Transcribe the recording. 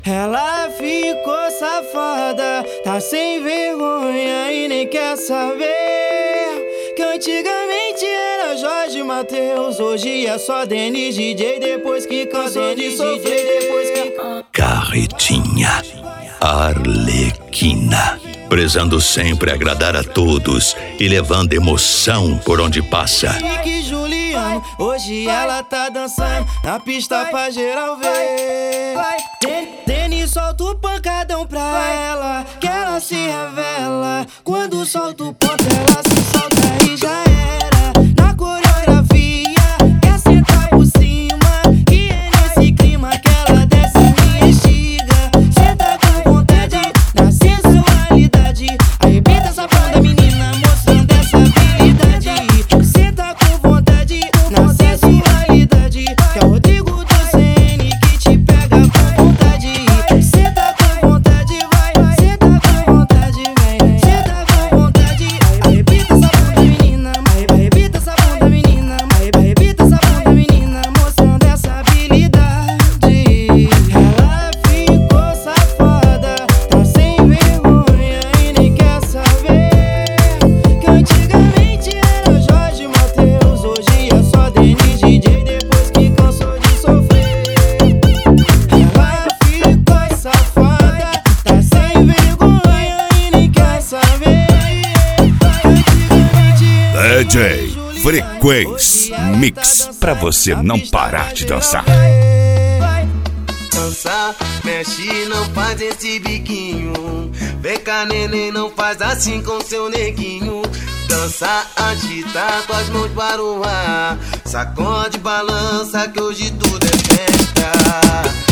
Ela ficou safada, tá sem vergonha e nem quer saber que antigamente era Jorge Mateus, hoje é só Denis DJ. Depois que cansou de sofrer, depois que... Carretinha Arlequina, prezando sempre agradar a todos e levando emoção por onde passa. Henrique Juliano, hoje ela tá dançando na pista pra geral ver. Denis solta o pancadão pra ela, que ela se revela. Quando solta o ponto ela se solta e já era. Na coreografia, quer sentar por cima, que é nesse clima que ela desce e instiga. Senta com vontade, na sensualidade, arrebenta essa bunda menina, mostrando essa habilidade. Senta com vontade, na sensualidade, que é o Rodrigo do CN que te pega com vontade. Senta com vontade, vai, senta com vontade, vem. Senta com vontade, arrebenta essa bunda menina, arrebenta essa bunda menina, arrebenta essa bunda menina, mostrando essa habilidade. Ela ficou safada, tá sem vergonha e nem quer saber que antigamente era Jorge Mateus, hoje é só Denis DJ. Depois que cansou de sofrer, ela ficou safada, tá sem vergonha e nem quer saber que antigamente DJ Frequência Mix, pra você não parar de dançar. Dançar, mexe, não faz esse biquinho. Vem cá, neném, não faz assim com seu neguinho. Dança, agita com as mãos para o ar. Sacode, balança que hoje tudo é festa.